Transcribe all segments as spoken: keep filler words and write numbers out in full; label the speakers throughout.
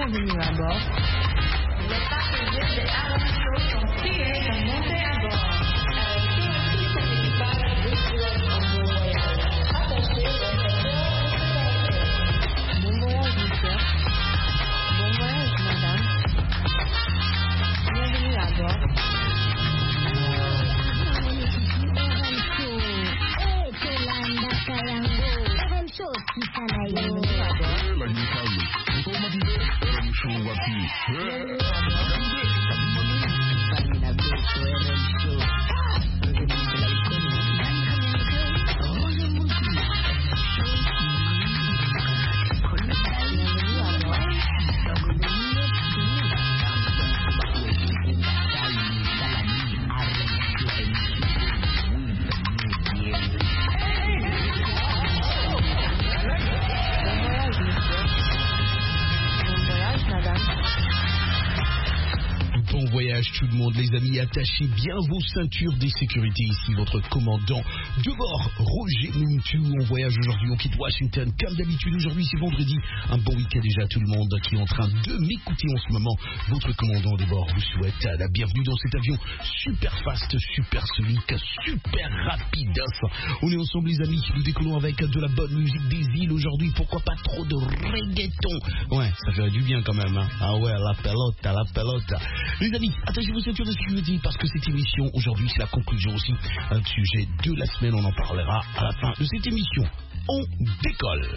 Speaker 1: Bienvenue à bord. Les passagers de Aram Show sont priés de monter à bord. Aram Show et tout son équipage vous souhaitent un bon voyage. Attachez vos ceintures de sécurité. Bon voyage, monsieur. Bon voyage, madame. Bienvenue à bord.
Speaker 2: Tout le monde, les amis, attachez bien vos ceintures de sécurité. Ici votre commandant de bord, Roger Mintou. On voyage aujourd'hui, on quitte Washington comme d'habitude. Aujourd'hui c'est vendredi, un bon week-end déjà à tout le monde qui est en train de m'écouter en ce moment. Votre commandant de bord vous souhaite la bienvenue dans cet avion super fast, super sonique, super rapide. On est ensemble les amis, nous décollons avec de la bonne musique des îles aujourd'hui. Pourquoi pas trop de reggaeton? Ouais, ça fait du bien quand même, hein. Ah ouais, la pelota, la pelota. Les amis, attachez vos ceintures de sécurité parce que cette émission aujourd'hui c'est la conclusion aussi du sujet de la semaine. On en parlera à la fin de cette émission. On décolle.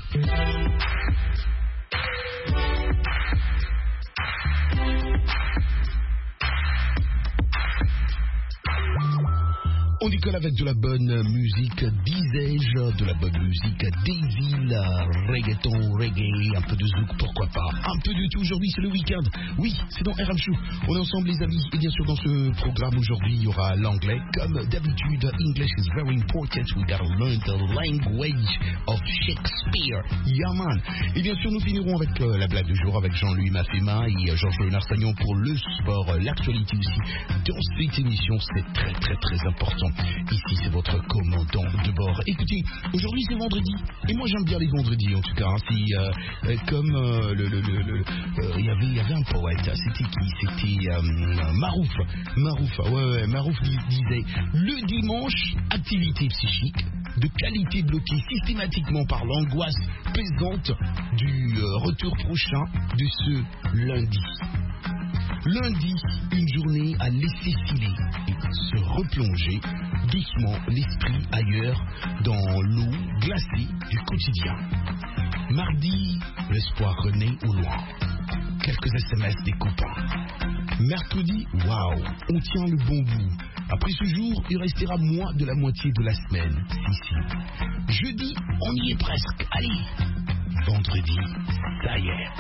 Speaker 2: On décolle avec de la bonne musique, disais-je, de la bonne musique des îles, reggaeton, reggae, un peu de zouk, pourquoi pas, un peu de tout. Aujourd'hui c'est le week-end, oui, c'est dans R M Show. On est ensemble les amis, et bien sûr dans ce programme aujourd'hui il y aura l'anglais, comme d'habitude. English is very important, we gotta learn the language of Shakespeare, yeah man. Et bien sûr nous finirons avec euh, la blague du jour avec Jean-Louis Maffema et euh, Georges Lenarstagnon pour le sport, euh, l'actualité aussi. Dans cette émission c'est très très très important. Ici c'est votre commandant de bord. Écoutez, aujourd'hui c'est vendredi et moi j'aime bien les vendredis en tout cas, hein. Si, euh, euh, comme euh, le, le, le, le euh, y avait, y avait un poète, c'était qui? C'était euh, Marouf. Marouf, ouais, ouais, Marouf disait le dimanche, activité psychique de qualité bloquée systématiquement par l'angoisse pesante du euh, retour prochain de ce lundi. Lundi, une journée à laisser filer et se replonger doucement l'esprit ailleurs dans l'eau glacée du quotidien. Mardi, l'espoir renaît au loin. Quelques S M S des copains. Mercredi, waouh, on tient le bon bout. Après ce jour, il restera moins de la moitié de la semaine. Si, si. Jeudi, on y est presque. Allez. Vendredi, ça y est.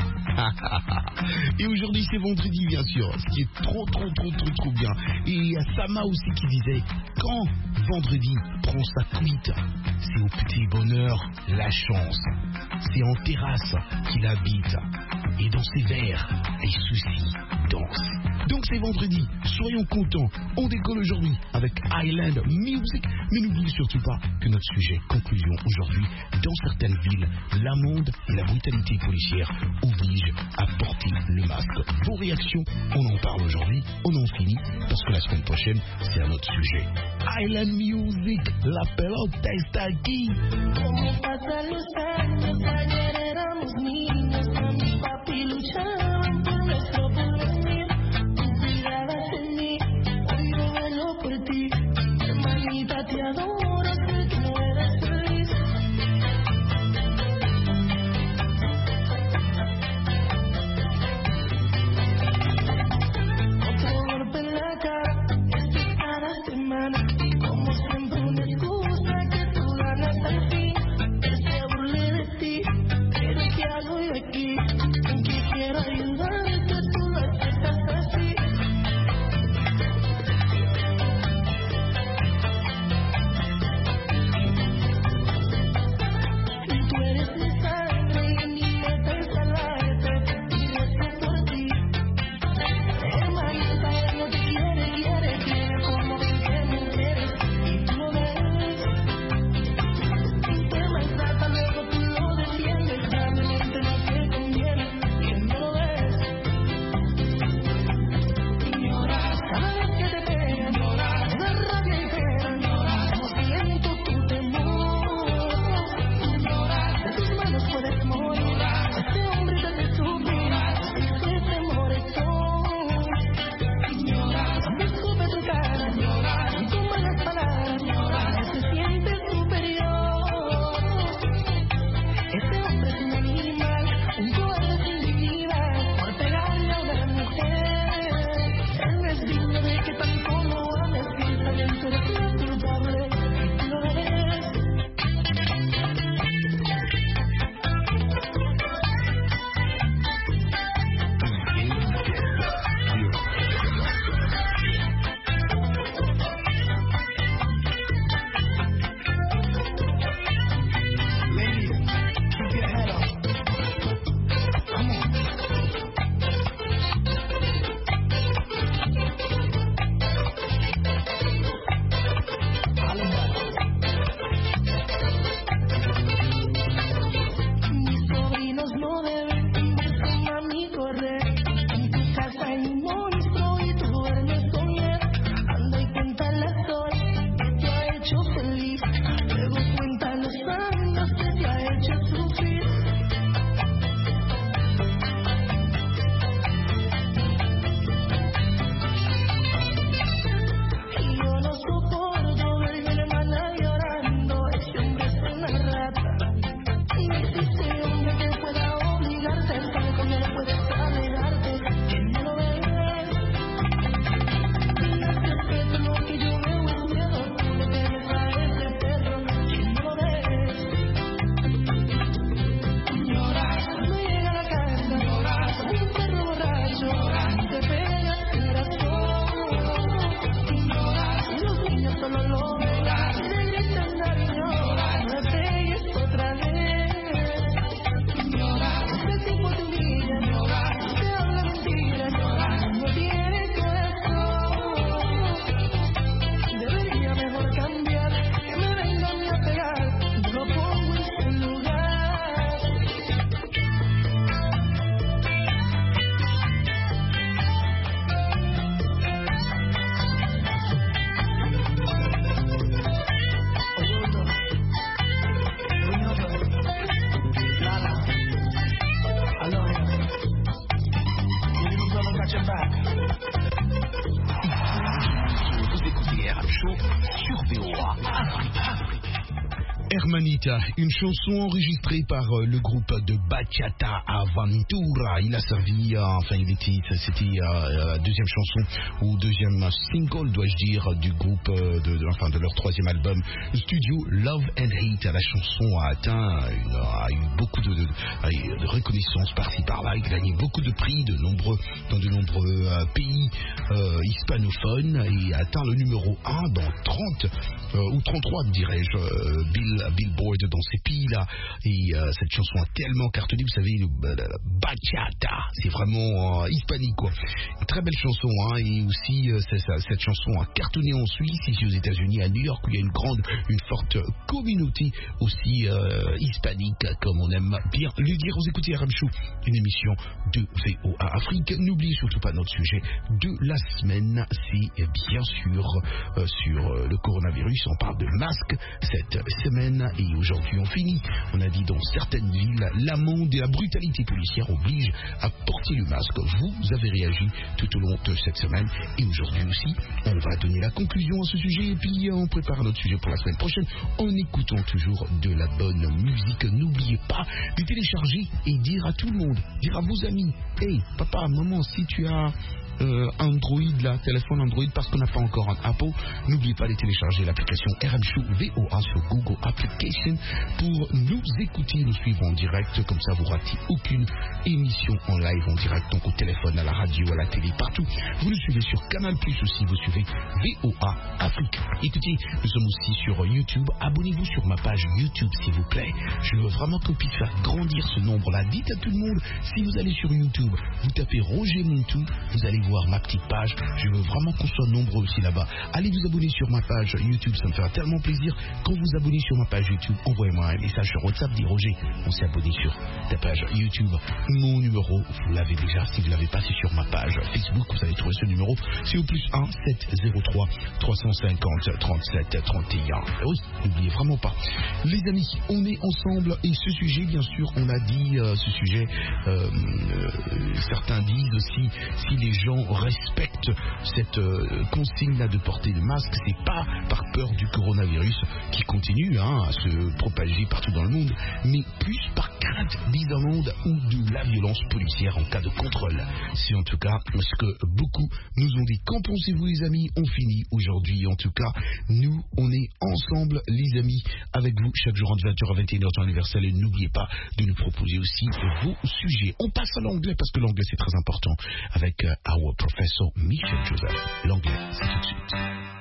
Speaker 2: Et aujourd'hui c'est vendredi bien sûr, ce qui est trop trop trop trop trop bien. Et il y a Sama aussi qui disait quand vendredi prend sa cuite, c'est au petit bonheur la chance. C'est en terrasse qu'il habite et dans ses verres les soucis dansent. Donc c'est vendredi, soyons contents. On décolle aujourd'hui avec Island Music. Mais n'oubliez surtout pas que notre sujet conclusion aujourd'hui, dans certaines villes, l'amende et la brutalité policière obligent à porter le masque. Vos réactions, on en parle aujourd'hui, on en finit, parce que la semaine prochaine, c'est un autre sujet. Island Music, la pelota está aquí. Como pasan los años, ayer éramos niños, mami, papi luchaban por nuestro porvenir. Tú cuidabas en mí, hoy yo velo por ti. Hermanita, te adoro, sé que no eres feliz. Otro golpe en la cara, este cada semana. Como siempre una excusa que tú ganas al fin. Hermanita, une chanson enregistrée par euh, le groupe de Bachata Aventura. Il a servi, euh, enfin il était, c'était euh, la deuxième chanson ou deuxième single, dois-je dire, du groupe, euh, de, de, enfin de leur troisième album studio Love and Hate. La chanson a atteint, une, a eu beaucoup de, de, de reconnaissance par-ci par-là. Il a gagné beaucoup de prix de nombreux, dans de nombreux euh, pays euh, hispanophones et a atteint le numéro un dans trente euh, ou trente-trois, dirais-je, euh, Bill, Billboard dans ces pays-là. Et euh, cette chanson a tellement cartonné, vous savez, le, le, le bachata, c'est vraiment euh, hispanique, quoi. Une très belle chanson, hein, et aussi euh, c'est, ça, cette chanson a cartonné en Suisse, ici aux États-Unis, à New York, où il y a une grande, une forte communauté aussi euh, hispanique, comme on aime bien le dire. Vous écoutez R M Show, une émission de V O A Afrique. N'oubliez surtout pas notre sujet de la semaine, c'est bien sûr euh, sur euh, le coronavirus. On parle de masques cette semaine et aujourd'hui on finit. On a dit dans certaines villes, l'amende et la brutalité policière obligent à porter le masque. Vous avez réagi tout au long de cette semaine et aujourd'hui aussi, on va donner la conclusion à ce sujet et puis on prépare notre sujet pour la semaine prochaine en écoutant toujours de la bonne musique. N'oubliez pas de télécharger et dire à tout le monde, dire à vos amis, hey papa, maman, si tu as Euh, Android, là, téléphone Android, parce qu'on n'a pas encore un Apple, n'oubliez pas de télécharger l'application R M Show V O A sur Google Application pour nous écouter, nous suivre en direct, comme ça vous ratez aucune émission en live en direct, donc au téléphone, à la radio, à la télé, partout. Vous nous suivez sur Canal Plus aussi, vous suivez V O A Afrique. Écoutez, nous sommes aussi sur YouTube, abonnez-vous sur ma page YouTube s'il vous plaît, je veux vraiment qu'on puisse faire grandir ce nombre-là. Dites à tout le monde, si vous allez sur YouTube, vous tapez Roger Montou, vous allez voir ma petite page, je veux vraiment qu'on soit nombreux aussi là-bas. Allez vous abonner sur ma page YouTube, ça me fera tellement plaisir. Quand vous abonnez sur ma page YouTube, envoyez-moi un message sur WhatsApp, dit Roger, on s'est abonné sur ta page YouTube. Mon numéro, vous l'avez déjà, si vous l'avez passé sur ma page Facebook, vous allez trouver ce numéro, c'est au plus un sept zéro trois trois cent cinquante trente-sept trente et un. Oui, n'oubliez vraiment pas. Les amis, on est ensemble et ce sujet, bien sûr, on a dit euh, ce sujet, euh, euh, certains disent aussi, si les gens respectent cette euh, consigne-là de porter le masque, c'est pas par peur du coronavirus qui continue hein, à se propager partout dans le monde, mais plus par crainte des amendes ou de la violence policière en cas de contrôle. C'est en tout cas ce que beaucoup nous ont dit. Qu'en pensez-vous les amis? On finit aujourd'hui. En tout cas, nous, on est ensemble les amis, avec vous, chaque jour entre vingt heures à vingt et une heures temps universel, et n'oubliez pas de nous proposer aussi vos sujets. On passe à l'anglais parce que l'anglais c'est très important avec euh, our professor Michel Joseph. L'anglais, c'est tout de suite.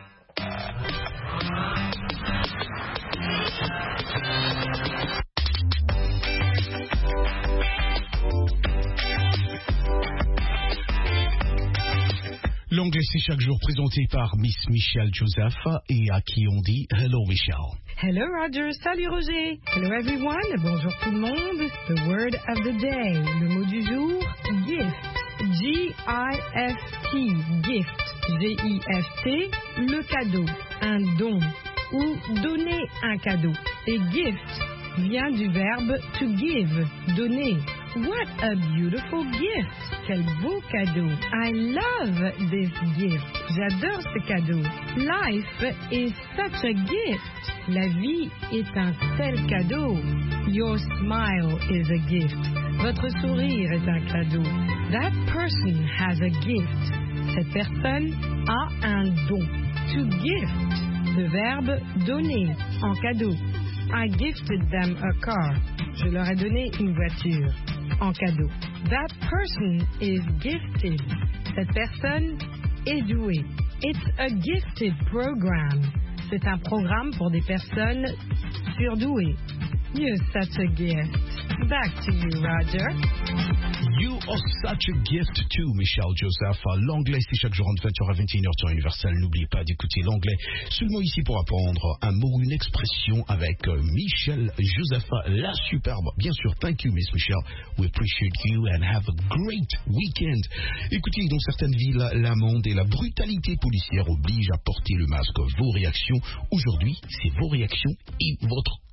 Speaker 2: L'anglais, c'est chaque jour présenté par Miss Michel Joseph et à qui on dit Hello Michel.
Speaker 3: Hello Roger, salut Roger. Hello everyone, bonjour tout le monde. The word of the day, le mot du jour, gift. G I F T, gift. G I F T, le cadeau, un don ou donner un cadeau. Et gift vient du verbe to give, donner. What a beautiful gift! Quel beau cadeau! I love this gift. J'adore ce cadeau. Life is such a gift. La vie est un tel cadeau. Your smile is a gift. Votre sourire est un cadeau. That person has a gift. Cette personne a un don. To gift, le verbe donner en cadeau. I gifted them a car. Je leur ai donné une voiture en cadeau. That person is gifted. Cette personne est douée. It's a gifted program. C'est un programme pour des personnes surdouées. You're such a gift. Back to you, Roger.
Speaker 2: You are such a gift too, Michel Joseph. L'anglais, c'est chaque jour entre vingt heures à vingt et une heures temps universel. N'oubliez pas d'écouter l'anglais seulement ici pour apprendre un mot, une expression avec Michel Joseph. La superbe. Bien sûr, thank you, Miss Michel. We appreciate you and have a great weekend. Écoutez, dans certaines villes, l'amende et la brutalité policière obligent à porter le masque. Vos réactions aujourd'hui, c'est vos réactions et votre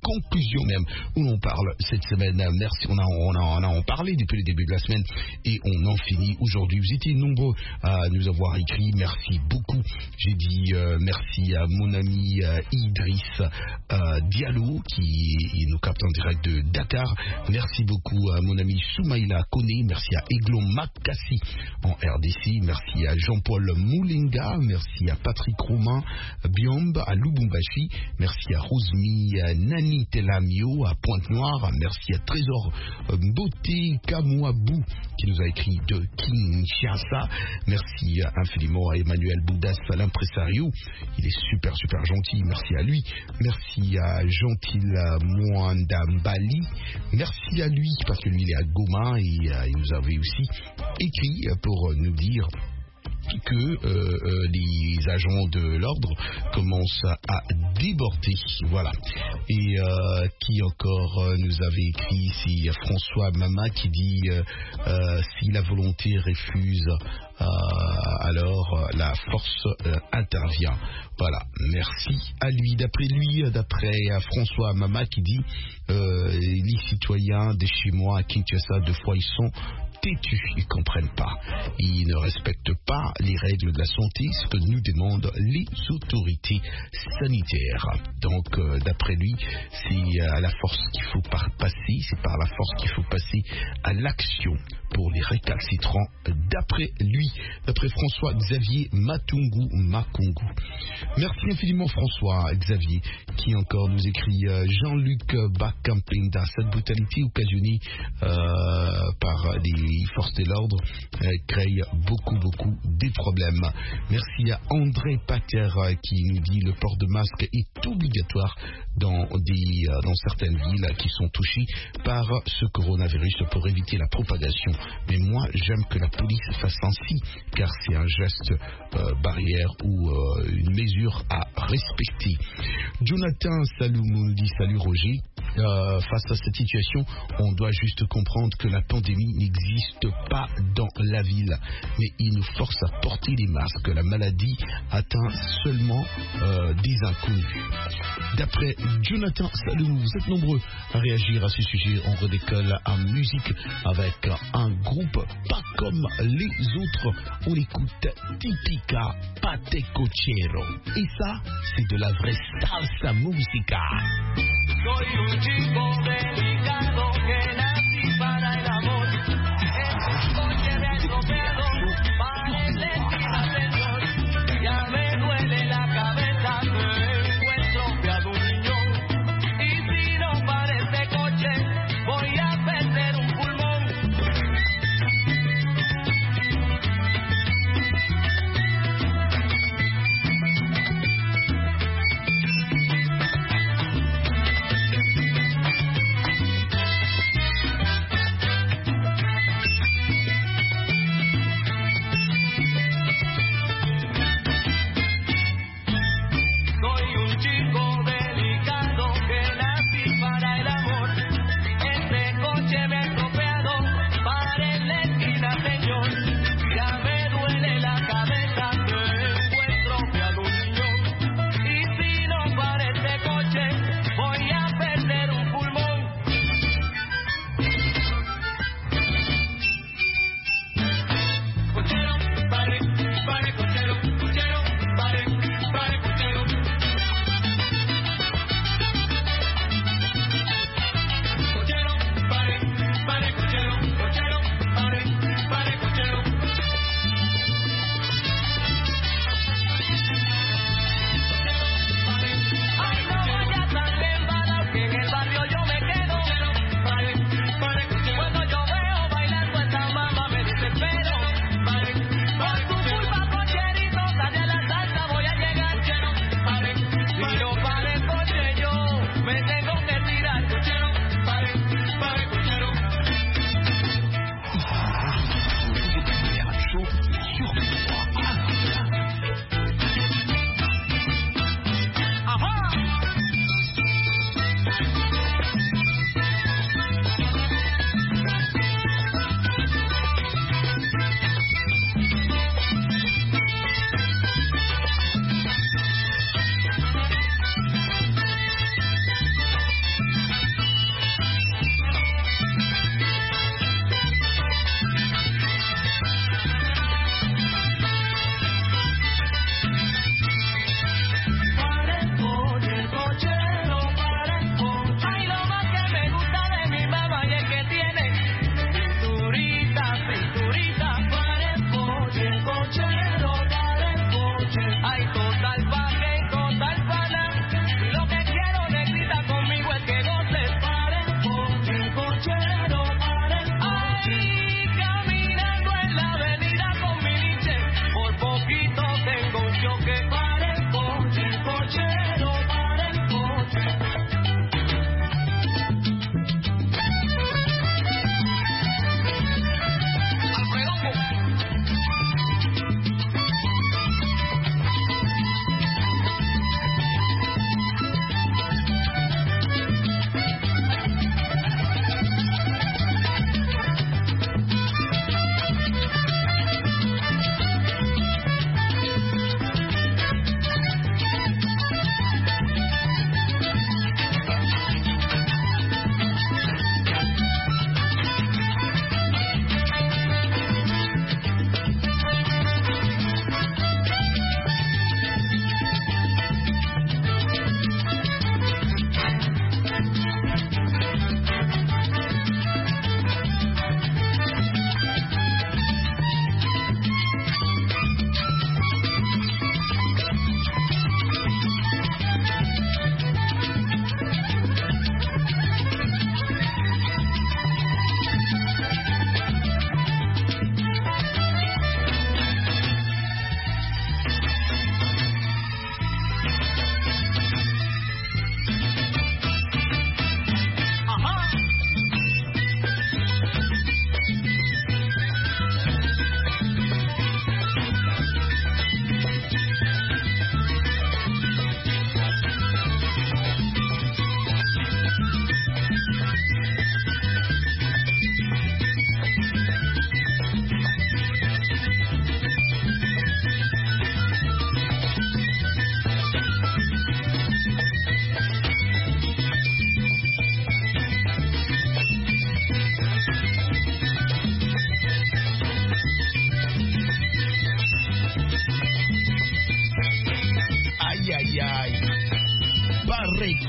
Speaker 2: conclusion même où l'on parle cette semaine. Merci, on a, on a, on a en parlé depuis le début de la semaine et on en finit aujourd'hui. Vous étiez nombreux à nous avoir écrit, merci beaucoup. J'ai dit euh, merci à mon ami euh, Idriss euh, Diallo qui nous capte en direct de Dakar. Merci beaucoup à mon ami Soumaïla Kone, merci à Eglon Makassi en R D C, merci à Jean-Paul Moulinga, merci à Patrick Romain Biombe à Lubumbashi, merci à Rosmi Nani Telamio à Pointe-Noire, merci à Trésor Beauté Kamouabou qui nous a écrit de Kinshasa, merci infiniment à Emmanuel Boudas à l'impresario, il est super super gentil, merci à lui, merci à Gentil Mwandambali, merci à lui parce que lui il est à Goma et euh, il nous avait aussi écrit pour nous dire que euh, euh, les agents de l'ordre commencent à déborder, voilà. Et euh, qui encore euh, nous avait écrit, c'est François Mama qui dit euh, euh, si la volonté refuse, euh, alors euh, la force euh, intervient. Voilà, merci à lui. D'après lui, d'après euh, François Mama qui dit euh, les citoyens de chez moi à Kinshasa, deux fois ils sont têtus, ils ne comprennent pas. Ils ne respectent pas les règles de la santé, ce que nous demandent les autorités sanitaires. Donc, euh, d'après lui, c'est à la force qu'il faut passer, c'est par la force qu'il faut passer à l'action pour les récalcitrants, d'après lui, d'après François Xavier Matungu Makungu. Merci infiniment François Xavier, qui encore nous écrit euh, Jean-Luc Bakampenda, cette brutalité occasionnée euh, par les forces de l'ordre euh, crée beaucoup beaucoup de problèmes. Merci à André Pater euh, qui nous dit le port de masque est obligatoire dans, des, euh, dans certaines villes qui sont touchées par ce coronavirus pour éviter la propagation. Mais moi j'aime que la police fasse ainsi car c'est un geste euh, barrière ou euh, une mesure à respecter. Jonathan Saloumoudi, salut Roger. Euh, face à cette situation, on doit juste comprendre que la pandémie n'existe pas dans la ville, mais il nous force à porter des masques. La maladie atteint seulement euh, des inconnus. D'après Jonathan Salou, vous êtes nombreux à réagir à ce sujet. On redécolle en musique avec un groupe pas comme les autres. On écoute Tipica Pate Cochero. Et ça, c'est de la vraie salsa musica.
Speaker 4: Soy un chico delicado que nací para el amor. Es un coche de atropello, parece esquina, señor. Ya me duele la cabeza que encuentro fiado un riñón. Y si no parece coche, voy a perder un pulmón.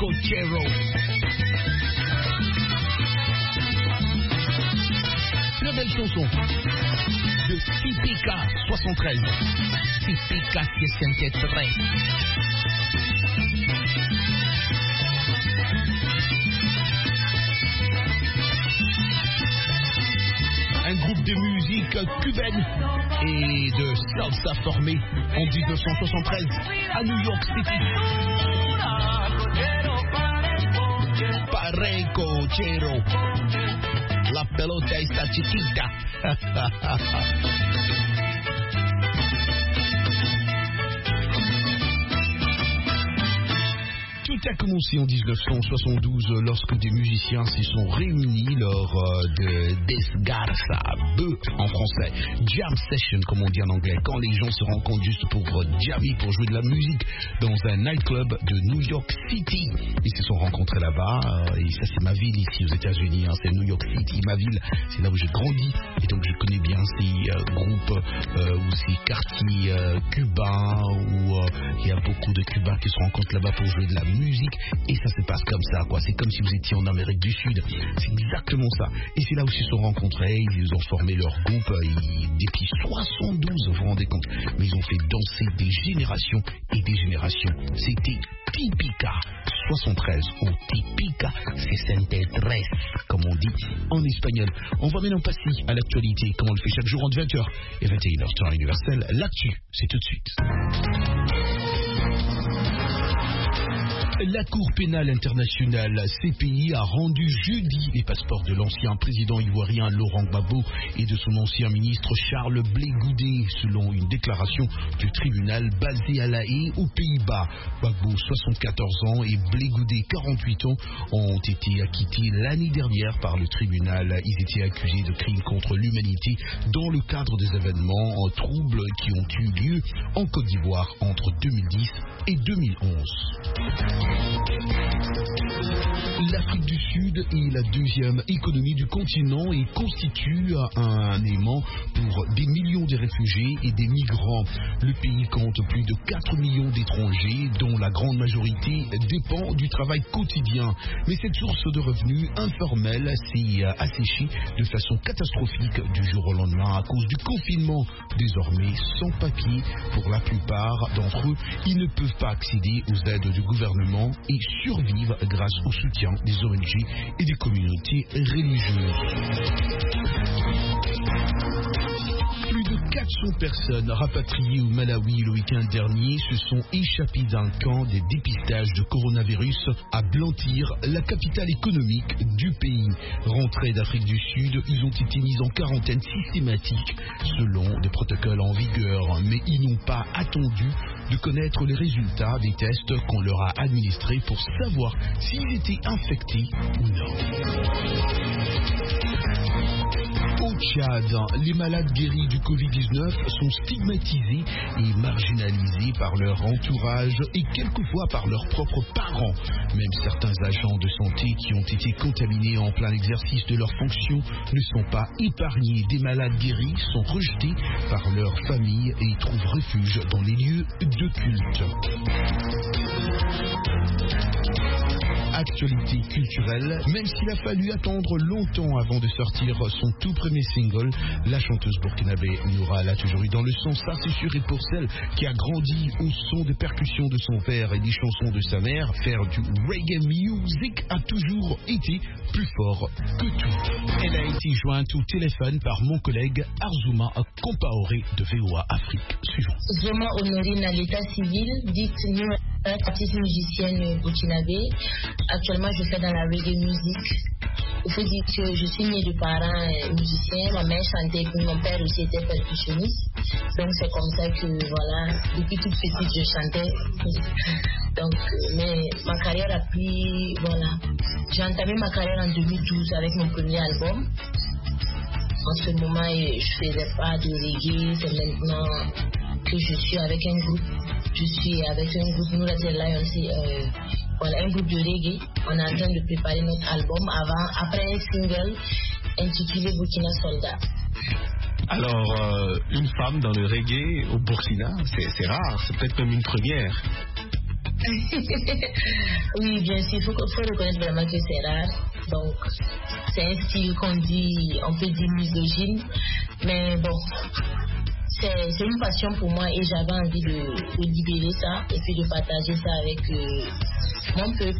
Speaker 2: Cochero. Très belle chanson de Tipica soixante-treize. Tipica soixante-treize. Un groupe de musique cubaine et de salsa formé en dix-neuf cent soixante-treize à New York City. Pare cochero, la pelota está chiquita. Tout a commencé en dix-neuf cent soixante-douze lorsque des musiciens s'y sont réunis lors de Desgarza, bœuf en français, jam session comme on dit en anglais, quand les gens se rencontrent juste pour jammer, pour jouer de la musique dans un nightclub de New York City. Ils se sont rencontrés là-bas, et ça c'est ma ville ici aux États-Unis, hein, c'est New York City, ma ville, c'est là où j'ai grandi, et donc je connais bien ces euh, groupes euh, ou ces quartiers euh, cubains où euh, il y a beaucoup de Cubains qui se rencontrent là-bas pour jouer de la musique. Et ça se passe comme ça, quoi. C'est comme si vous étiez en Amérique du Sud. C'est exactement ça. Et c'est là où ils se sont rencontrés. Ils ont formé leur groupe. Et depuis soixante-douze, vous vous rendez compte. Mais ils ont fait danser des générations et des générations. C'était Tipica soixante-treize ou Tipica soixante-treize, comme on dit en espagnol. On va maintenant passer à l'actualité, comme on le fait chaque jour entre vingt heures et vingt et une heures, temps universel. L'actu, c'est tout de suite. La Cour pénale internationale, C P I, a rendu jeudi les passeports de l'ancien président ivoirien Laurent Gbagbo et de son ancien ministre Charles Blé Goudé, selon une déclaration du tribunal basé à La Haye, aux Pays-Bas. Gbagbo, soixante-quatorze ans, et Blé Goudé, quarante-huit ans, ont été acquittés l'année dernière par le tribunal. Ils étaient accusés de crimes contre l'humanité dans le cadre des événements troubles qui ont eu lieu en Côte d'Ivoire entre deux mille dix et deux mille onze. L'Afrique du Sud est la deuxième économie du continent et constitue un aimant pour des millions de réfugiés et des migrants. Le pays compte plus de quatre millions d'étrangers, dont la grande majorité dépend du travail quotidien. Mais cette source de revenus informelle s'est asséchée de façon catastrophique du jour au lendemain à cause du confinement. Désormais sans papier pour la plupart d'entre eux, ils ne peuvent pas accéder aux aides du gouvernement et survivent grâce au soutien des O N G et des communautés religieuses. Plus de quatre cents personnes rapatriées au Malawi le week-end dernier se sont échappées d'un camp de dépistage de coronavirus à Blantyre, la capitale économique du pays. Rentrés d'Afrique du Sud, ils ont été mis en quarantaine systématique selon des protocoles en vigueur, mais ils n'ont pas attendu de connaître les résultats des tests qu'on leur a administrés pour savoir s'ils étaient infectés ou non. Au Tchad, les malades guéris du covid dix-neuf sont stigmatisés et marginalisés par leur entourage et quelquefois par leurs propres parents. Même certains agents de santé qui ont été contaminés en plein exercice de leurs fonctions ne sont pas épargnés. Des malades guéris sont rejetés par leur famille et trouvent refuge dans les lieux de culte. Actualité culturelle, même s'il a fallu attendre longtemps avant de sortir son tout premier single, la chanteuse burkinabé Noura l'a toujours eu dans le sang, ça c'est sûr, et pour celle qui a grandi au son de percussions de son père et des chansons de sa mère, faire du reggae music a toujours été plus fort que tout. Elle a été jointe au téléphone par mon collègue Arzouma Compaoré de V O A Afrique. Suivant.
Speaker 5: Vraiment honorée à l'état civil, dite Noura, artiste musicienne burkinabé. Actuellement, je fais dans la reggae music. Il faut dire que je suis née de parents musiciens. Ma mère chantait, mon père aussi était percussionniste. Donc, c'est comme ça que, voilà, depuis toute petite, je chantais. Donc, mais ma carrière a pris, voilà. J'ai entamé ma carrière en deux mille douze avec mon premier album. En ce moment, je ne faisais pas de reggae. C'est maintenant que je suis avec un groupe. Je suis avec un groupe, nous, la Lions, euh, voilà, un groupe de reggae. On est en train de préparer notre album avant, après un single intitulé Burkina Soldat.
Speaker 6: Alors, euh, une femme dans le reggae au Burkina, c'est, c'est rare, c'est peut-être même une première.
Speaker 5: Oui, bien sûr, il faut, faut reconnaître vraiment que c'est rare. Donc, c'est un style qu'on dit, on peut dire misogyne, mais bon, c'est, c'est une passion pour moi et j'avais envie de, de libérer ça et puis de partager ça avec euh, mon peuple.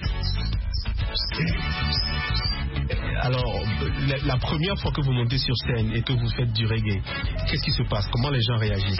Speaker 6: Alors, la, la première fois que vous montez sur scène et que vous faites du reggae, qu'est-ce qui se passe? Comment les gens réagissent?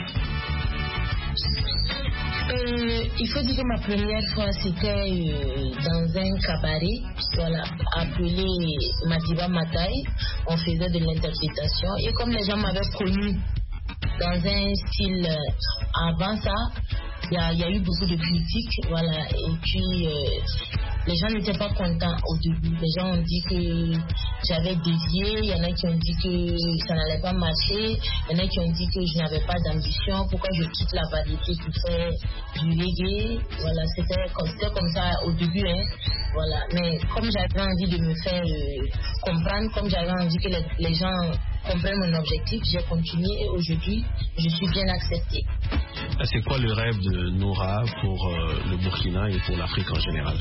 Speaker 5: Euh, il faut dire que ma première fois c'était euh, dans un cabaret, voilà, appelé Madiba Matai. On faisait de l'interprétation et comme les gens m'avaient connu dans un style euh, avant ça, il y, y a eu beaucoup de critiques, voilà, et puis euh, les gens n'étaient pas contents au début. Les gens ont dit que j'avais dévié, il y en a qui ont dit que ça n'allait pas marcher, il y en a qui ont dit que je n'avais pas d'ambition, pourquoi je quitte la variété pour faire du reggae. Voilà, c'était comme, c'était comme ça au début, hein, voilà. Mais comme j'avais envie de me faire euh, comprendre, comme j'avais envie que les, les gens comprennent mon objectif, j'ai continué et aujourd'hui, je suis bien acceptée.
Speaker 6: C'est quoi le rêve de Noura pour euh, le Burkina et pour l'Afrique en général?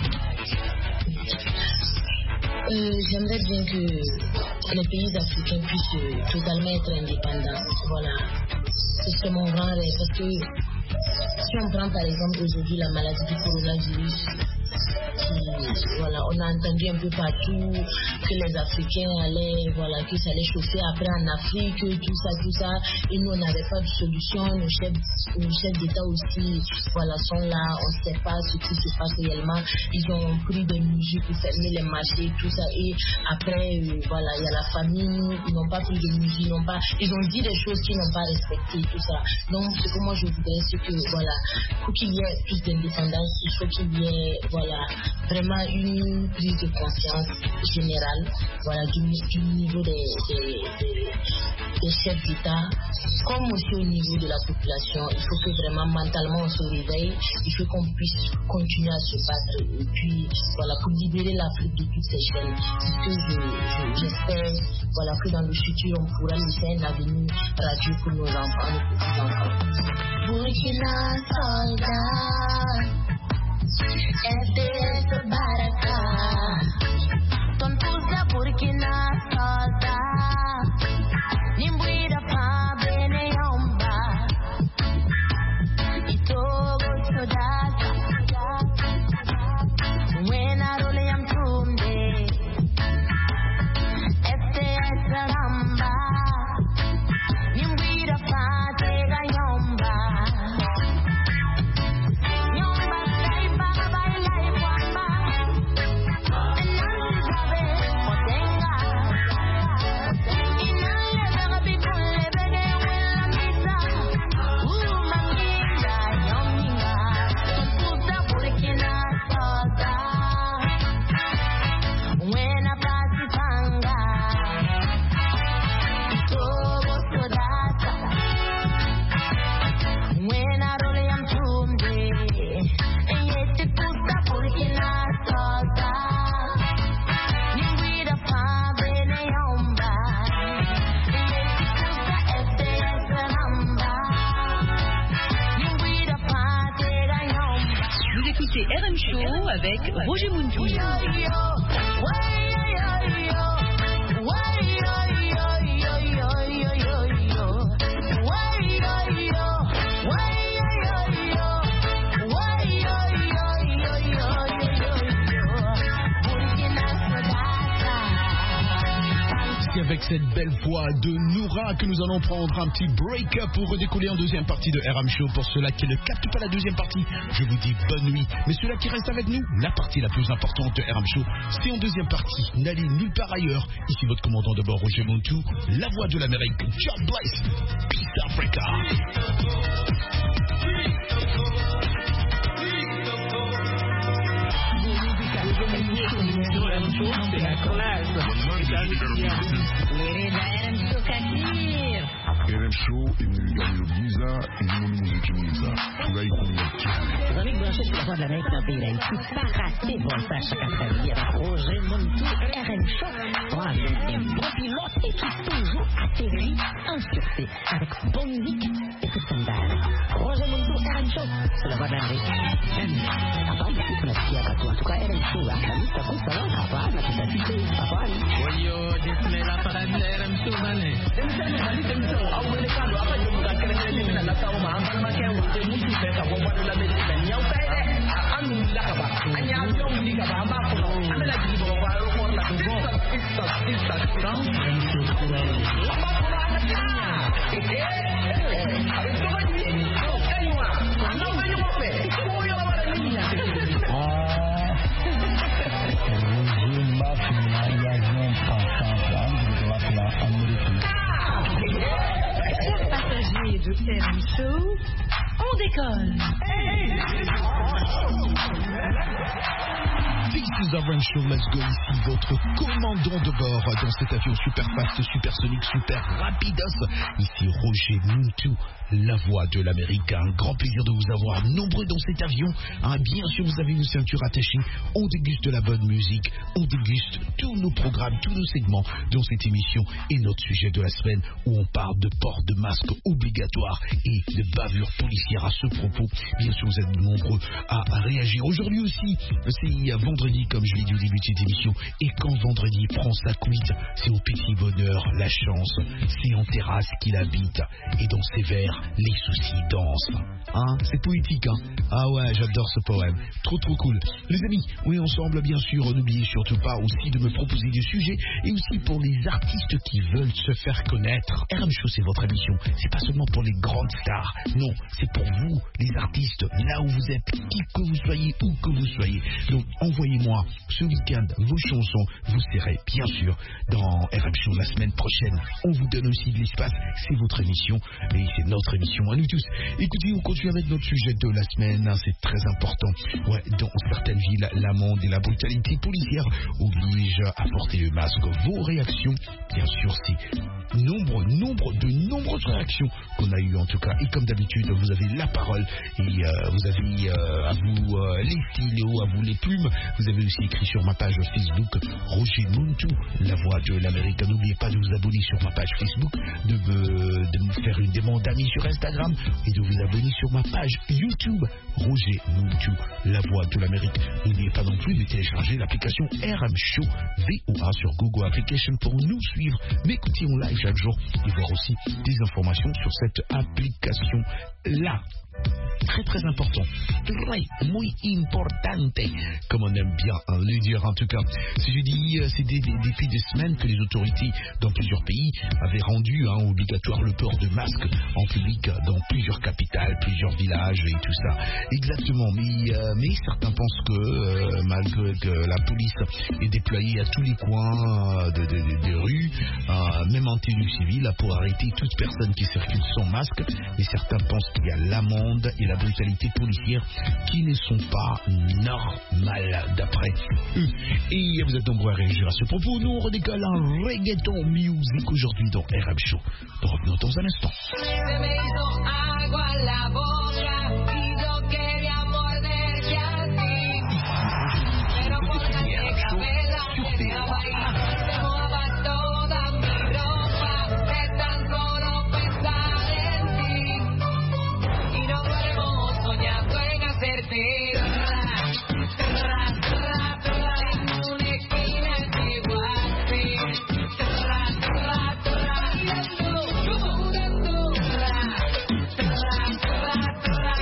Speaker 5: Euh, j'aimerais bien que les pays africains puissent euh, totalement être indépendants. Voilà, c'est mon grand rêve. Parce que si on prend par exemple aujourd'hui la maladie du coronavirus, qui, voilà, on a entendu un peu partout que les Africains allaient, voilà, que ça allait chauffer après en Afrique, tout ça, tout ça, et nous on n'avait pas de solution. Nos chefs, nos chefs d'État aussi, voilà, sont là, on ne sait pas ce qui se passe réellement. Ils ont pris des mesures pour fermer les marchés, tout ça, et après, euh, voilà, il y a la famine, ils n'ont pas pris de mesures, ils n'ont pas, ils ont dit des choses qu'ils n'ont pas respectées, tout ça. Donc, ce que moi je voudrais, c'est que, voilà, pour qu'il y ait plus d'indépendance, il faut qu'il y ait, voilà, vraiment une prise de conscience générale, voilà, du, du niveau des, des, des, des chefs d'État, comme aussi au niveau de la population. Il faut que vraiment mentalement on se réveille, il faut qu'on puisse continuer à se battre et puis voilà, pour libérer l'Afrique de toutes ces chaînes. C'est ce que je, je, j'espère, voilà, que dans le futur on pourra laisser un avenir radieux pour nos enfants, nos petits-enfants. Burkina soldat, F D S Baraka, Tontuza Burkina soldat, Nimbuira pa bene yomba, Itogo sodaka, Wena role yam tumde, F D S Ramba, Nimbuira pa tega yomba.
Speaker 7: R M Show avec Roger Muntou.
Speaker 2: Avec cette belle voix de Noura que nous allons prendre un petit break pour redécoller en deuxième partie de R M Show. Pour ceux-là qui ne captent pas la deuxième partie, je vous dis bonne nuit. Mais ceux-là qui restent avec nous, la partie la plus importante de R M Show, c'est en deuxième partie. N'allez nulle part ailleurs. Ici votre commandant de bord, Roger Muntou, la voix de l'Amérique. God bless. Peace Africa.
Speaker 7: C'est la classe.
Speaker 8: R M Show imilingano byiza irimo n'umuziki mwiza turayikunda.
Speaker 9: Avec branché sur la voix de l'Amérique dans le pays d'Haïti, pas raté bon ça chaque après-midi avec Roger Muntou, R M Show. Voilà, un bon pilote qui toujours atterri en sûreté avec bonne musique et tout standard. Roger Mundo, R M Show, c'est la voix de l'Amérique. Hapana, tunasikia watu. En tout cas, R M Show, la lista kusa wala hapana, tutasikia hapana.
Speaker 10: Wayo, disme la parade R M Show bane. Demsema bali demso, au melekano apa yo bukan keren ni na tahu ma ambil makan untuk musuh saya kau buat dalam media ni. Yang saya anu lah apa? Hanya yo ni kata apa pun. Anda lagi bawa baru pun lah.Ista,ista,ista. Apa pun ada dia. Eh, habis tu lagi. Tengok, anda banyak apa? Kau yang awak ni. Ah, vous m'aviez pas pensé
Speaker 3: Chers passagers de R M Show, on décolle.
Speaker 2: This is R M Show, let's go. Ici votre commandant de bord dans cet avion super fast, supersonique, super rapidos. Ici Roger Muntu, la voix de l'Amérique. Un grand plaisir de vous avoir nombreux dans cet avion. Hein, bien sûr, vous avez une ceinture attachée. On déguste de la bonne musique. On déguste tous nos programmes, tous nos segments dans cette émission et notre sujet de la semaine où on parle de port de masque obligatoire et de bavure policière. À ce propos, bien sûr, vous êtes nombreux à réagir. Aujourd'hui aussi, c'est vendredi, comme je l'ai dit au début de cette émission. Et quand vendredi prend sa cuite, c'est au petit bonheur, la chance. C'est en terrasse qu'il habite. Et dans ses vers, les soucis dansent. Hein, c'est poétique, hein. Ah ouais, j'adore ce poème. Trop, trop cool. Les amis, on est ensemble, bien sûr. N'oubliez surtout pas aussi de me proposer des sujets. Et aussi pour les artistes qui veulent se faire connaître. R M Show, c'est votre émission. C'est pas seulement pour les grandes stars. Non, c'est pour vous, les artistes, là où vous êtes, qui que vous soyez, où que vous soyez. Donc, envoyez-moi ce week-end vos chansons. Vous serez, bien sûr, dans R M Show la semaine prochaine. On vous donne aussi de l'espace. C'est votre émission. Et c'est notre émission à nous tous. Écoutez, on continue avec notre sujet de la semaine. C'est très important. Ouais, dans certaines villes, l'amende et la brutalité policière obligent à porter le masque. Vos réactions, bien sûr, c'est nombre, nombre, de nombreuses réactions qu'on a eues en tout cas. Et comme d'habitude, vous avez la parole et euh, vous avez euh, à vous euh, les stylos, à vous les plumes. Vous avez aussi écrit sur ma page Facebook Roger Muntu, la voix de l'Amérique. N'oubliez pas de vous abonner sur ma page Facebook, de me, de me faire une demande d'amis sur Instagram et de vous abonner sur ma page YouTube Roger Muntu, la voix de l'Amérique. N'oubliez pas non plus de télécharger l'application R M Show V O A sur Google Application pour nous suivre, m'écouter en live chaque jour et voir aussi des informations sur cette application là. Très très important, très muy importante, comme on aime bien hein, le dire en tout cas. Si je dis, c'est des, des, depuis des semaines que les autorités dans plusieurs pays avaient rendu hein, obligatoire le port de masque en public dans plusieurs capitales, plusieurs villages et tout ça. Exactement, mais, euh, mais certains pensent que euh, malgré que la police est déployée à tous les coins euh, de, de, de, de rues, euh, même en tenue civile, pour arrêter toute personne qui circule sans masque, et certains pensent qu'il y a l'amende et la brutalité policière qui ne sont pas normales d'après eux. Et vous êtes nombreux à réagir à ce propos. Nous on redécolle un reggaeton music aujourd'hui dans R M Show. Nous revenons dans un instant.
Speaker 1: Tra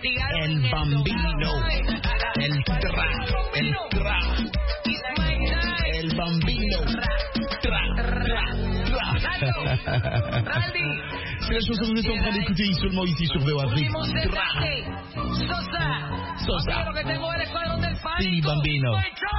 Speaker 2: El Bambino, El Tra, El Tra, El Bambino, Tra, Tra, Tra. C'est la chanson que vous êtes en train d'écouter seulement ici sur V O Afrique. Tra. Sosa. Si, Bambino.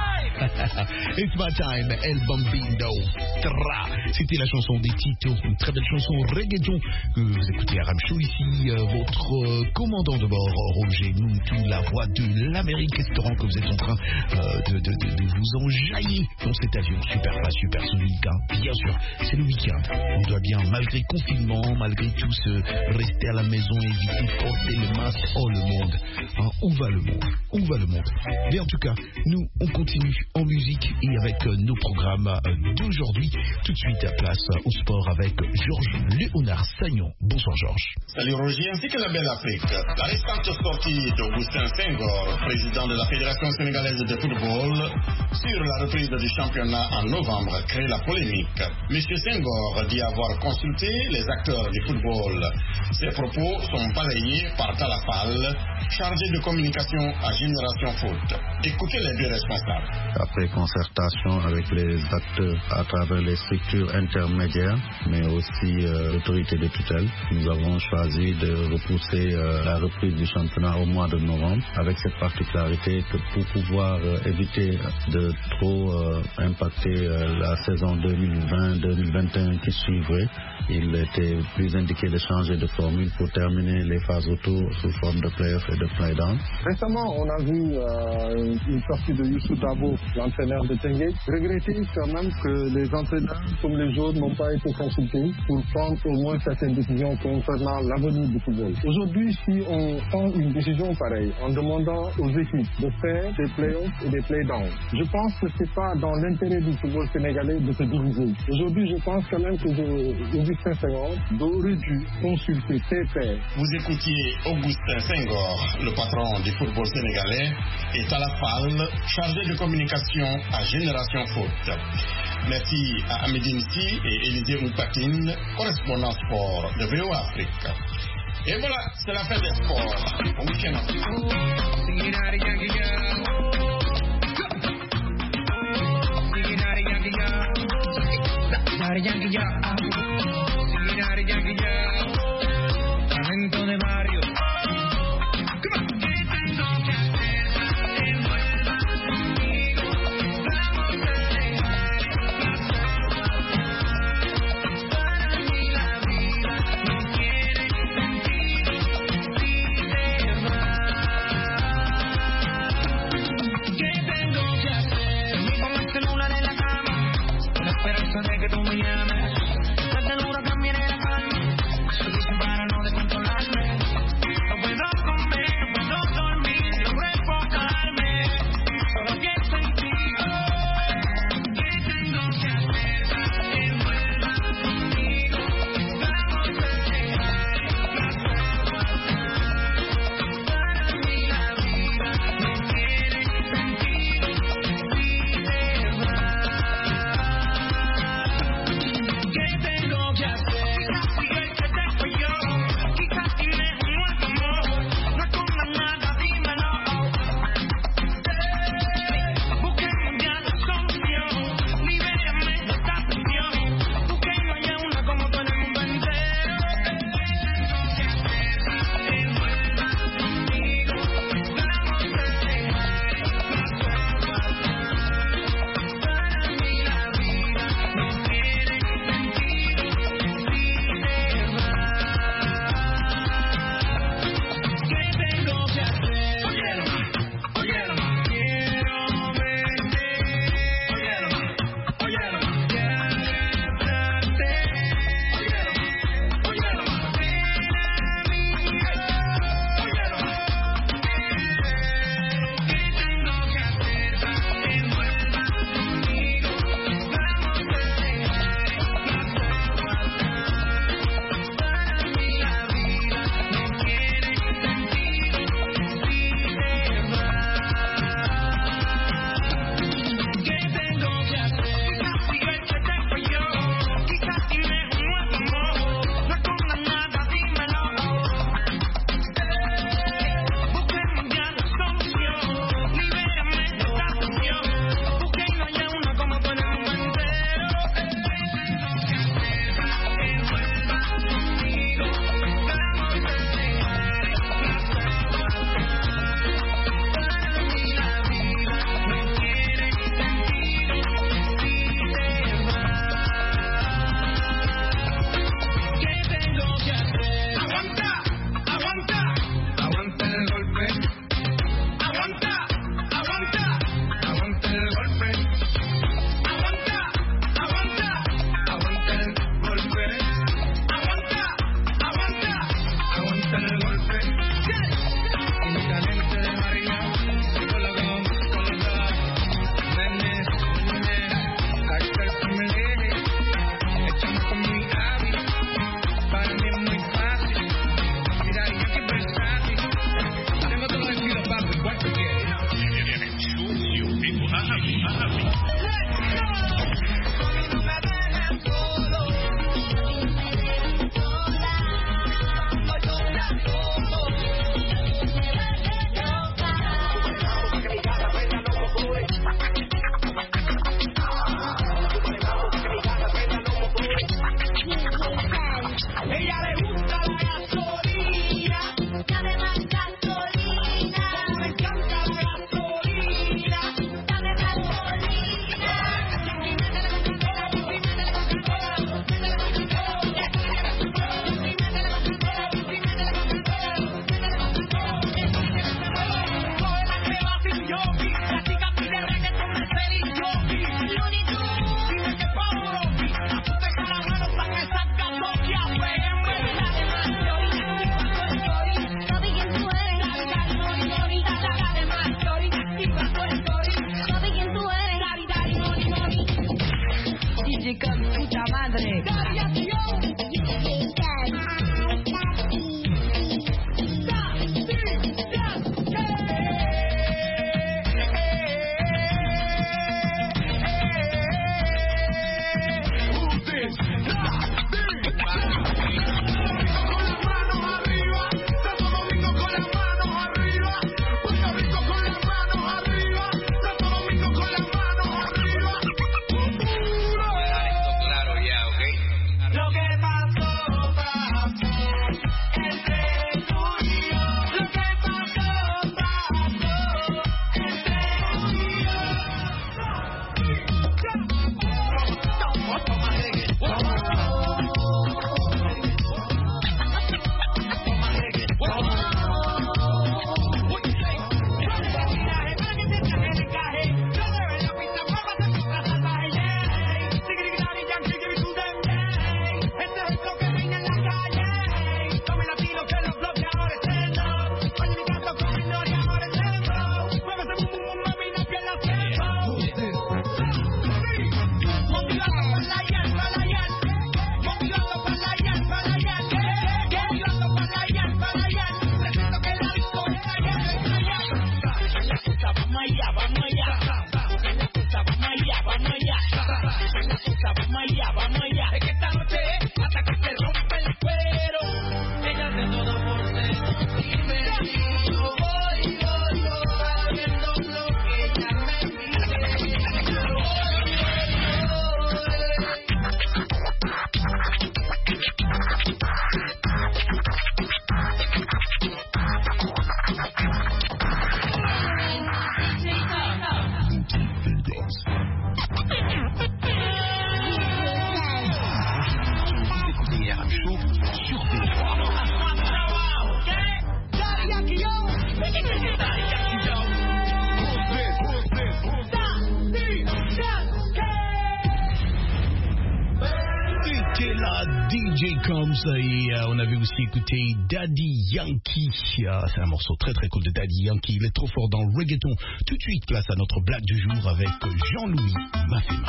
Speaker 2: It's my time, El Bambino. Tra. C'était la chanson des Tito, une très belle chanson reggaeton que vous écoutez à Ramchou ici. Euh, votre euh, commandant de bord, Roger Muntu, la voix de l'Amérique, restaurant que vous êtes en train euh, de, de, de, de vous enjailler dans cet avion super fast, super sonique. Hein. Bien sûr, c'est le week-end. On doit bien, malgré confinement, malgré tout, se rester à la maison, éviter de porter le masque. Oh le monde, hein, où va le monde? Où va le monde? Mais en tout cas, nous, on continue en musique et avec euh, nos programmes euh, d'aujourd'hui. Tout de suite, à place euh, au sport avec Georges Léonard Sagnon. Bonsoir Georges.
Speaker 11: Salut Roger, ainsi que la belle Afrique. La récente sortie d'Augustin Senghor, président de la Fédération sénégalaise de football, sur la reprise du championnat en novembre crée la polémique. Monsieur Senghor dit avoir consulté les acteurs du football. Ses propos sont balayés par Talafal, chargé de communication à Génération Foot. Écoutez les deux responsables.
Speaker 12: Après concertation avec les acteurs à travers les structures intermédiaires, mais aussi euh, l'autorité de tutelle, nous avons choisi de repousser euh, la reprise du championnat au mois de novembre, avec cette particularité que pour pouvoir euh, éviter de trop euh, impacter euh, la saison deux mille vingt deux mille vingt et un qui suivrait, il était plus indiqué de changer de formule pour terminer les phases autour sous forme de play-off et de play-down.
Speaker 13: Récemment, on a vu euh, une sortie de Youssou Dabo, l'entraîneur de Tengue, regretter quand même que les entraîneurs comme les joueurs n'ont pas été consultés pour prendre au moins certaines décisions concernant l'avenir du football. Aujourd'hui, si on prend une décision pareille en demandant aux équipes de faire des play-offs et des play-downs, je pense que ce n'est pas dans l'intérêt du football sénégalais de se diviser. Aujourd'hui, je pense quand même que Augustin Senghor aurait dû consulter ses pairs.
Speaker 11: Vous écoutiez Augustin Senghor, le patron du football sénégalais, et Talafal, chargé de communication à Génération Foot. Merci à Amédine Nissi et Élisée Moupatine, correspondant sport de V O Afrique. Et voilà, c'est la fin des sports. Bon week-end à tous.
Speaker 10: Talento de barrio.
Speaker 2: C'était la D J Combs et euh, on avait aussi écouté Daddy Yankee. Ah, c'est un morceau très très cool de Daddy Yankee. Il est trop fort dans le reggaeton. Tout de suite, place à notre blague du jour avec Jean-Louis Mafema.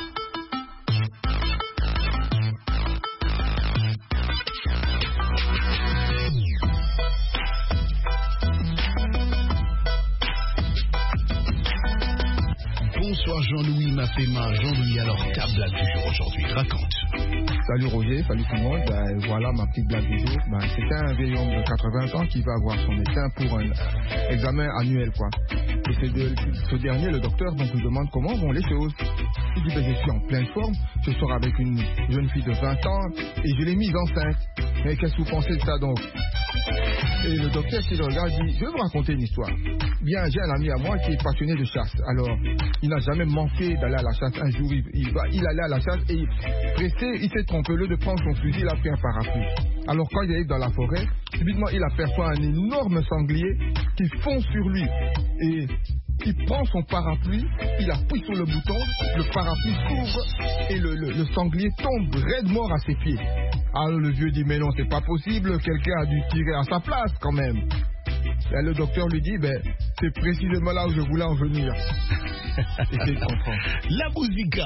Speaker 2: Bonsoir Jean-Louis Mafema. Jean-Louis, alors ta blague du jour aujourd'hui, raconte.
Speaker 14: Salut Roger, salut tout le monde. Ben, voilà ma petite blague du jour. Ben, c'est un vieil homme de quatre-vingts ans qui va voir son médecin pour un euh, examen annuel, quoi. Et ce, de, ce dernier, le docteur, donc lui demande comment vont les choses. Il dit ben, je suis en pleine forme, je sors avec une jeune fille de vingt ans et je l'ai mise enceinte. Mais qu'est-ce que vous pensez de ça donc? Et le docteur qui le regarde dit je vais vous raconter une histoire. Bien, j'ai un ami à moi qui est passionné de chasse. Alors, il n'a jamais manqué d'aller à la chasse. Un jour, il, il, va, il allait à la chasse et pressé, il s'est trompé. Au lieu de prendre son fusil, il a pris un parapluie. Alors, quand il arrive dans la forêt, subitement, il aperçoit un énorme sanglier qui fonce sur lui. Et il prend son parapluie, il appuie sur le bouton, le parapluie s'ouvre et le, le, le sanglier tombe raide mort à ses pieds. Alors, le vieux dit mais non, c'est pas possible, quelqu'un a dû tirer à sa place quand même. Et le docteur lui dit, ben, c'est précisément là où je voulais en venir. Essayez de comprendre.
Speaker 2: La musica.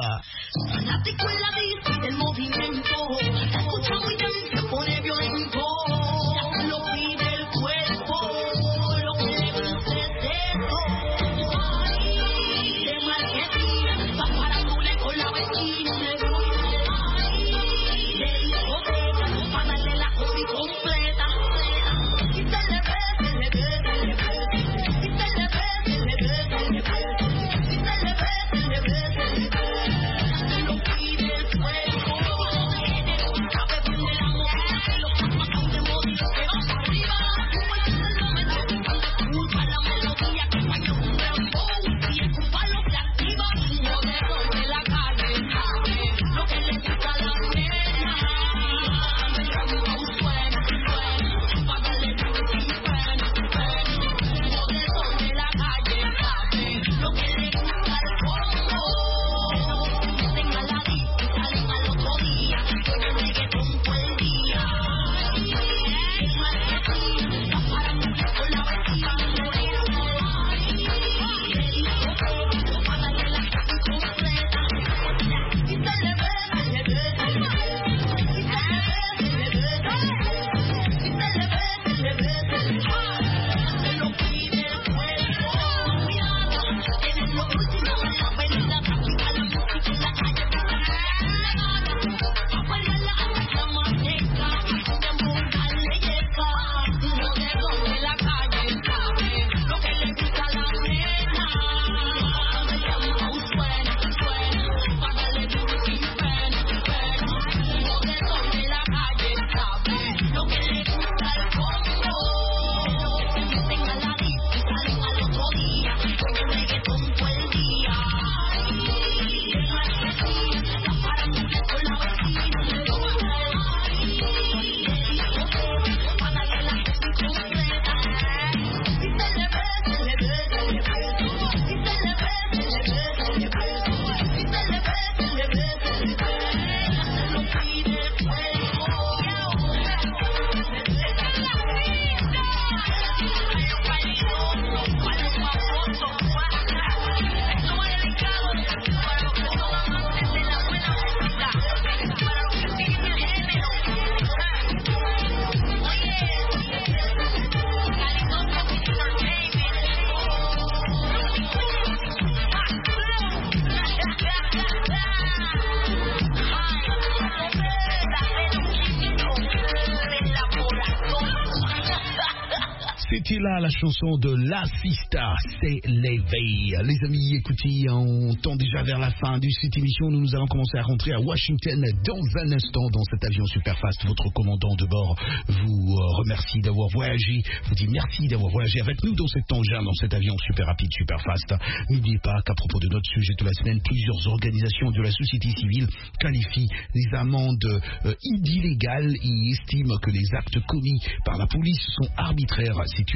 Speaker 2: C'était là la chanson de La Sista, c'est l'éveil. Les amis, écoutez, on tend déjà vers la fin de cette émission. Nous, nous allons commencer à rentrer à Washington dans un instant dans cet avion super fast. Votre commandant de bord vous remercie d'avoir voyagé, vous dit merci d'avoir voyagé avec nous dans cet engin, dans cet avion super rapide, super fast. N'oubliez pas qu'à propos de notre sujet de la semaine, plusieurs organisations de la société civile qualifient les amendes euh, illégales et estiment que les actes commis par la police sont arbitraires. C'est une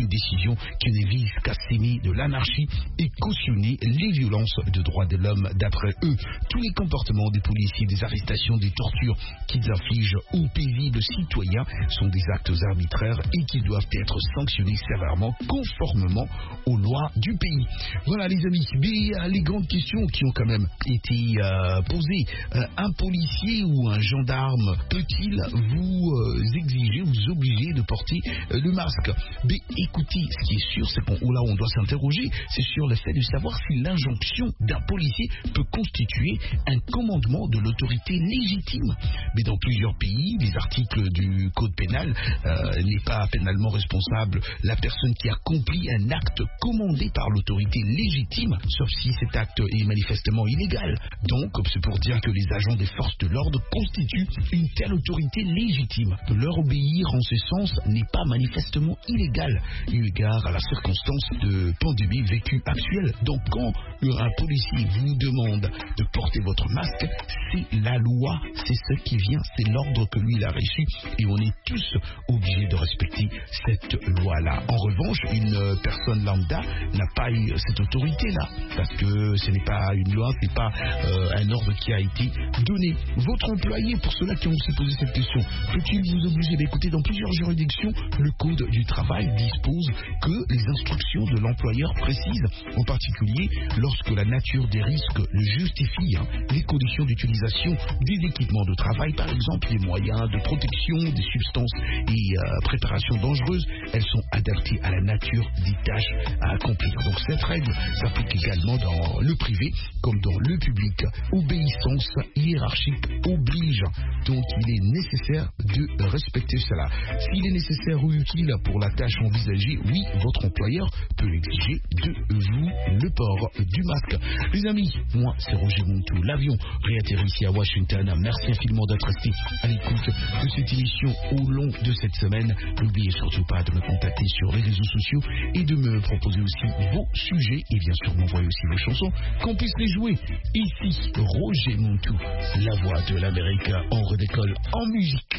Speaker 2: une décision qui ne vise qu'à s'aimer de l'anarchie et cautionner les violences de droits de l'homme. D'après eux, tous les comportements des policiers, des arrestations, des tortures qu'ils infligent aux paisibles citoyens sont des actes arbitraires et qui doivent être sanctionnés sévèrement conformément aux lois du pays. Voilà les amis, mais euh, les grandes questions qui ont quand même été euh, posées. Euh, un policier ou un gendarme peut-il vous euh, exiger, vous obliger de porter euh, le masque? Mais écoutez, ce qui est sûr, c'est qu'on là on doit s'interroger, c'est sur le fait de savoir si l'injonction d'un policier peut constituer un commandement de l'autorité légitime. Mais dans plusieurs pays, les articles du code pénal euh, n'est pas pénalement responsable la personne qui accomplit un acte commandé par l'autorité légitime, sauf si cet acte est manifestement illégal. Donc, c'est pour dire que les agents des forces de l'ordre constituent une telle autorité légitime. De leur obéir en ce sens n'est pas manifestement illégal, eu égard à la circonstance de pandémie vécue actuelle. Donc, quand un policier vous demande de porter votre masque, c'est la loi, c'est ce qui vient, c'est l'ordre que lui il a reçu, et on est tous obligés de respecter cette loi-là. En revanche, une personne lambda n'a pas eu cette autorité-là, parce que ce n'est pas une loi, ce n'est pas euh, un ordre qui a été donné. Votre employé, pour ceux-là qui ont aussi posé cette question, peut-il vous obliger? Écoutez, dans plusieurs juridictions, le Code du travail dispose que les instructions de l'employeur précisent, en particulier lorsque la nature des risques le justifie, hein, les conditions d'utilisation des équipements de travail, par exemple les moyens de protection des substances et euh, préparations dangereuses, elles sont adaptées à la nature des tâches à accomplir. Donc cette règle s'applique également dans le privé comme dans le public. Obéissance hiérarchique oblige, donc il est nécessaire de respecter cela. S'il est nécessaire ou utile pour la tâche envisagée, oui, votre employeur peut exiger de vous le port du masque. Les amis, moi c'est Roger Montou. L'avion réatterrit ici à Washington. Merci infiniment d'être resté à l'écoute de cette émission au long de cette semaine. N'oubliez surtout pas de me contacter sur les réseaux sociaux et de me proposer aussi vos sujets et bien sûr m'envoyer aussi vos chansons, qu'on puisse les jouer. Ici, Roger Montou, la voix de l'Amérique, on redécolle en musique.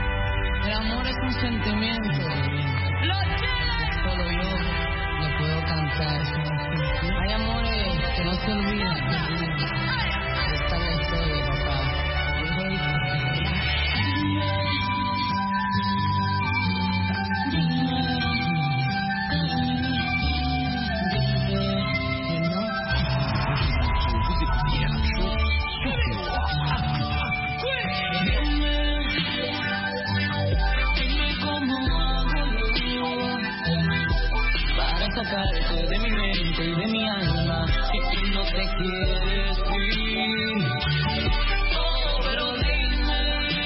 Speaker 15: El amor es un sentimiento. Solo yo lo puedo cantar. Hay amores que no se olvidan. Esta es la historia, papá. Sacarte de mi mente y de mi alma, que tú no te quieres ir. Oh, pero dime,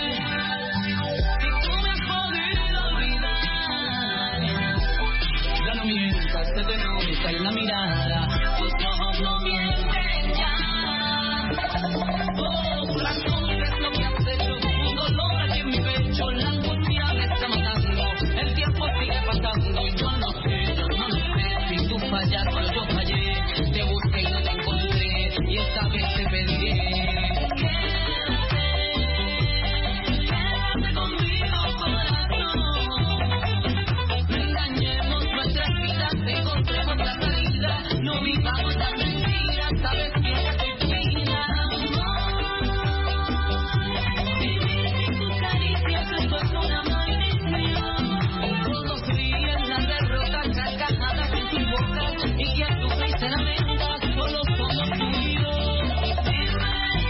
Speaker 15: si tú me has podido olvidar. Ya no mientas, se te nota en la mirada, tus ojos no mienten ya. Oh, corazón, ¿qué es lo que has hecho? Un dolor aquí en mi pecho, la angustia me está matando. El tiempo sigue pasando y yo no sé, yo no sé. Tú fallaste, yo fallé, te busqué y no te encontré, y esta vez te pediré. Quédate, quédate conmigo, corazón. No engañemos nuestras vidas, encontremos la salida. No vivamos las mentiras, sabes que yo soy fina. Vivir sin tus caricias, eso es una maldición. Todos ríen, la derrota, carcajadas. Y que a tu risa la lamenta, solo somos tú y yo. Dime,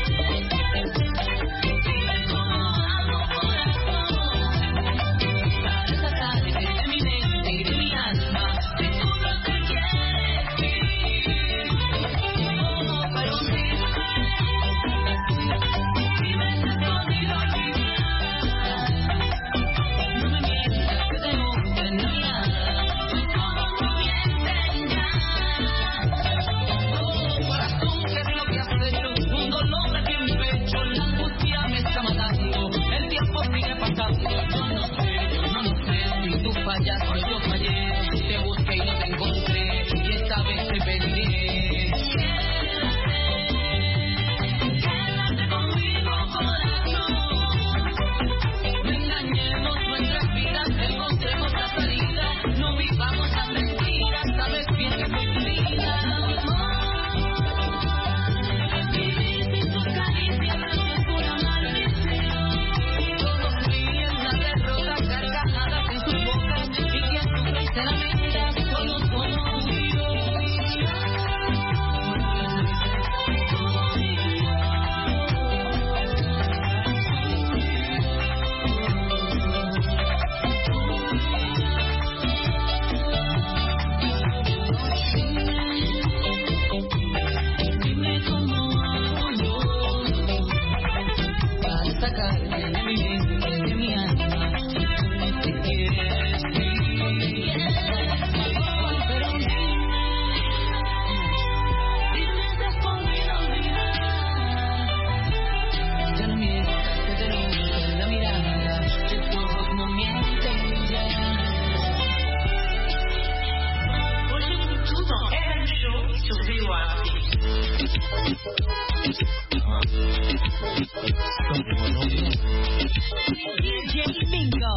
Speaker 7: D J Mingo.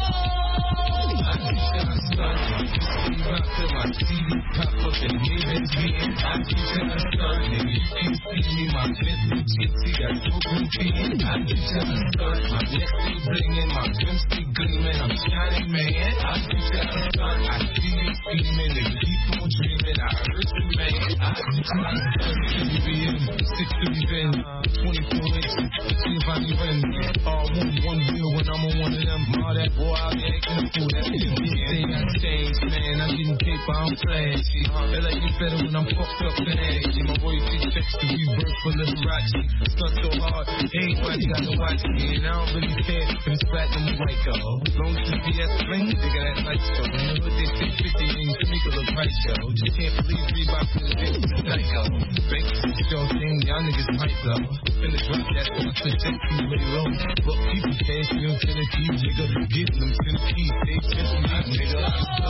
Speaker 16: Till my C D pop up and name it again. I keep trying to start, nigga. You can't see me, my Bentley G T got smoke routine. I keep trying to start, my neck still blingin', my rims still gleaming. I'm shining, man. I keep trying to start, I see you scheming, nigga. Keep on dreaming, I heard you, man. I keep trying to start, can you be in six to be in twenty-four inches? See if I can win. All one, one wheel when I'm on one of them. All that boy, I'll be acting a fool. That's it. Thing I changed, man. I'm getting paper, I'm flashy. They like you better when I'm fucked up and ashy. My royalty checks to rebirth for Liberace. Stuck so hard, everybody got to watch me. And I don't really care if it's platinum or white, go. As long as it's B S bling, they got that light show. In the hood, they say fifty and sneakers a price show. Just can't believe Reebok in the day with the psycho. Banks, show thing, y'all niggas hype, though. Finna drop that so I switch that key way low. But people cash me on Tennessee, nigga. Get them Tennessee, they just me, nigga.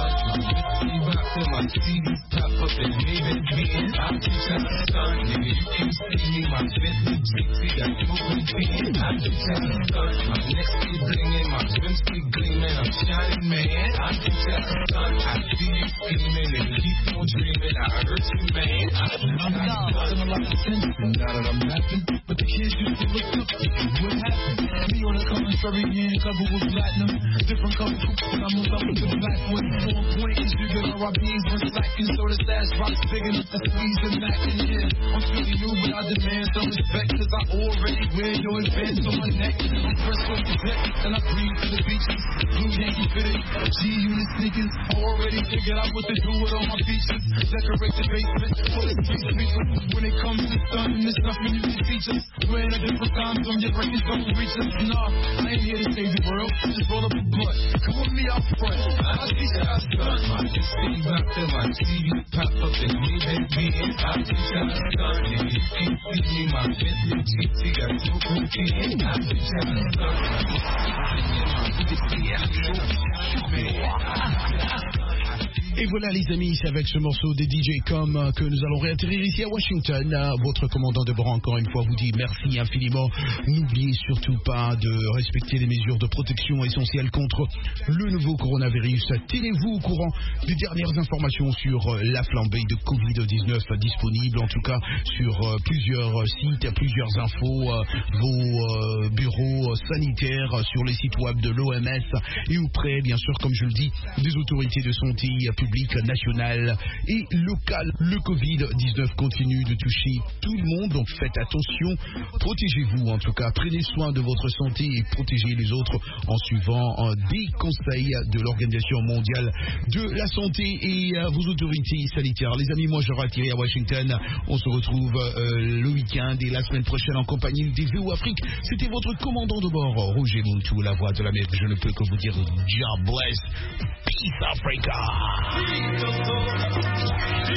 Speaker 16: Reebok till my C D pop up and name it again. I keep trying to start, nigga. You can't see me, my Bentley G T got smoke routine. I keep trying to start, my neck still blingin', my rims still gleaming. I'm shining, man. I keep trying to start, I see you scheming, nigga. Keep on dreaming, I heard you, man. I keep trying to start, a lot of attention now that I'm rapping, but the kids used to look up to me. What happened? Me on the cover, sorry, man, covered with platinum. Different color coops, but I'm in love with the black one. On point, cause you get R I Bs when slacking, so the stash box big enough to squeeze the Mac in here. I'm really new, but I demand some respect, cause I already wear your advance on my neck. I'm fresh off the deck, and I breathe to the beaches. Blue Yankee fitted, G-Unit sneakers. I already figured out what to do with all my features. Decorate the basement, full of street speakers. When it comes to stunting, there's nothing you can teach us. Wearing a different times on your records, don't reach us. Nah, I ain't here to save the world, just roll up a blunt. Come with me out front, I'll teach you how to stunt. My Steve out till my C D pop up and name it again. I'll teach you how to stunt, nigga. You can't see me, my Bentley G T got smoke routine. I'll teach you how to stunt.
Speaker 2: Et voilà les amis, c'est avec ce morceau des D J Com que nous allons réatterrir ici à Washington. Votre commandant de bord encore une fois vous dit merci infiniment. N'oubliez surtout pas de respecter les mesures de protection essentielles contre le nouveau coronavirus. Tenez-vous au courant des dernières informations sur la flambée de covid dix-neuf disponible, en tout cas sur plusieurs sites, plusieurs infos, vos bureaux sanitaires sur les sites web de l'O M S et auprès bien sûr comme je le dis des autorités de santé publique nationale et locale. Le covid dix-neuf continue de toucher tout le monde, donc faites attention, protégez-vous en tout cas, prenez soin de votre santé et protégez les autres en suivant des conseils de l'Organisation mondiale de la santé et vos autorités sanitaires. Les amis, moi je ratterris à Washington, on se retrouve euh, le week-end et la semaine prochaine en compagnie des V O Afrique. C'était votre commandant de bord, Roger Muntu, la voix de la mer. Je ne peux que vous dire God bless, peace Africa.